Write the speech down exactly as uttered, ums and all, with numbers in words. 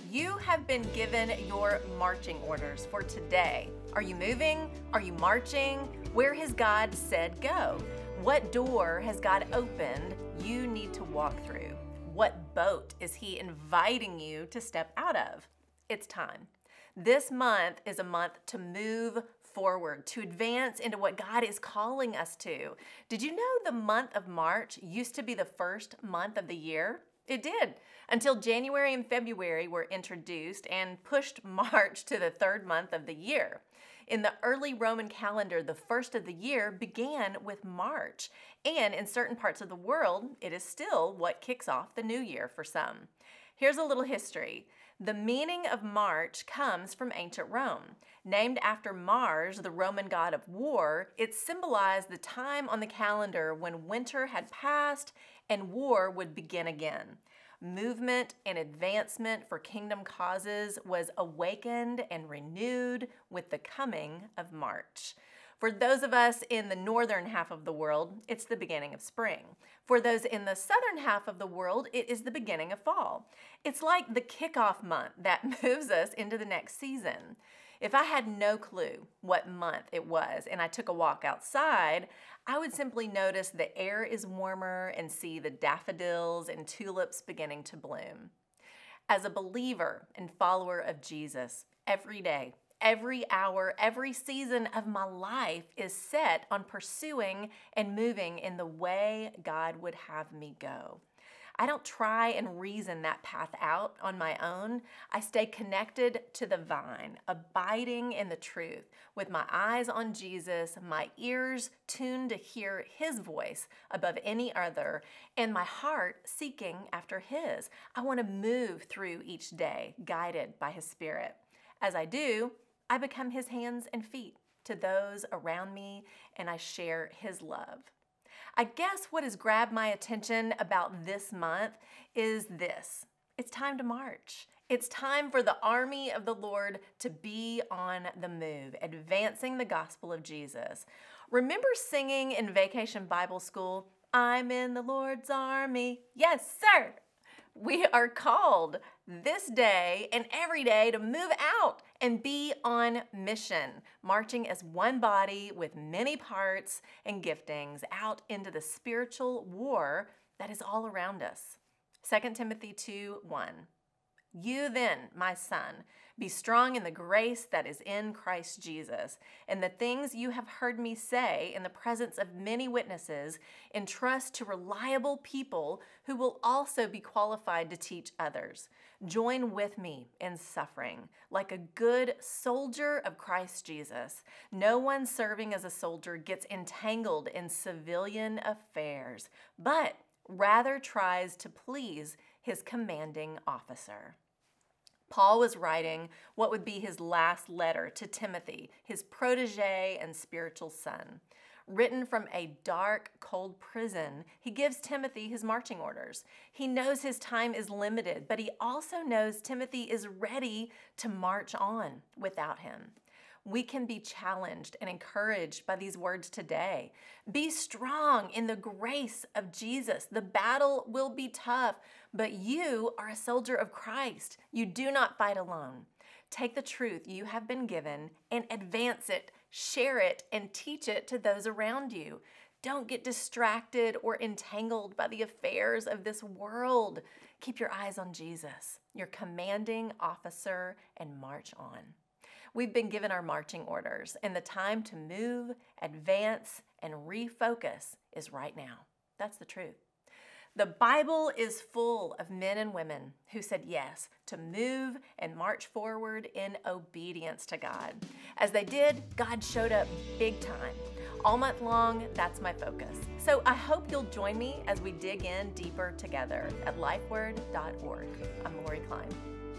You have been given your marching orders for today. Are you moving? Are you marching? Where has God said go? What door has God opened you need to walk through? What boat is He inviting you to step out of? It's time. This month is a month to move forward, to advance into what God is calling us to. Did you know the month of March used to be the first month of the year? It did, until January and February were introduced and pushed March to the third month of the year. In the early Roman calendar, the first of the year began with March, and in certain parts of the world, it is still what kicks off the new year for some. Here's a little history. The meaning of March comes from ancient Rome. Named after Mars, the Roman god of war, it symbolized the time on the calendar when winter had passed and war would begin again. Movement and advancement for kingdom causes was awakened and renewed with the coming of March. For those of us in the northern half of the world, it's the beginning of spring. For those in the southern half of the world, it is the beginning of fall. It's like the kickoff month that moves us into the next season. If I had no clue what month it was and I took a walk outside, I would simply notice the air is warmer and see the daffodils and tulips beginning to bloom. As a believer and follower of Jesus, every day, every hour, every season of my life is set on pursuing and moving in the way God would have me go. I don't try and reason that path out on my own. I stay connected to the vine, abiding in the truth, with my eyes on Jesus, my ears tuned to hear His voice above any other, and my heart seeking after His. I want to move through each day, guided by His Spirit. As I do, I become His hands and feet to those around me, and I share His love. I guess what has grabbed my attention about this month is this. It's time to march. It's time for the army of the Lord to be on the move, advancing the gospel of Jesus. Remember singing in Vacation Bible School, "I'm in the Lord's army"? Yes, sir. We are called this day and every day to move out and be on mission, marching as one body with many parts and giftings out into the spiritual war that is all around us. Second Timothy two one. You then, my son, be strong in the grace that is in Christ Jesus, and the things you have heard me say in the presence of many witnesses, entrust to reliable people who will also be qualified to teach others. Join with me in suffering, like a good soldier of Christ Jesus. No one serving as a soldier gets entangled in civilian affairs, but rather tries to please his commanding officer. Paul was writing what would be his last letter to Timothy, his protege and spiritual son. Written from a dark, cold prison, he gives Timothy his marching orders. He knows his time is limited, but he also knows Timothy is ready to march on without him. We can be challenged and encouraged by these words today. Be strong in the grace of Jesus. The battle will be tough, but you are a soldier of Christ. You do not fight alone. Take the truth you have been given and advance it, share it, and teach it to those around you. Don't get distracted or entangled by the affairs of this world. Keep your eyes on Jesus, your commanding officer, and march on. We've been given our marching orders, and the time to move, advance, and refocus is right now. That's the truth. The Bible is full of men and women who said yes to move and march forward in obedience to God. As they did, God showed up big time. All month long, that's my focus. So I hope you'll join me as we dig in deeper together at lifeword dot org. I'm Lori Klein.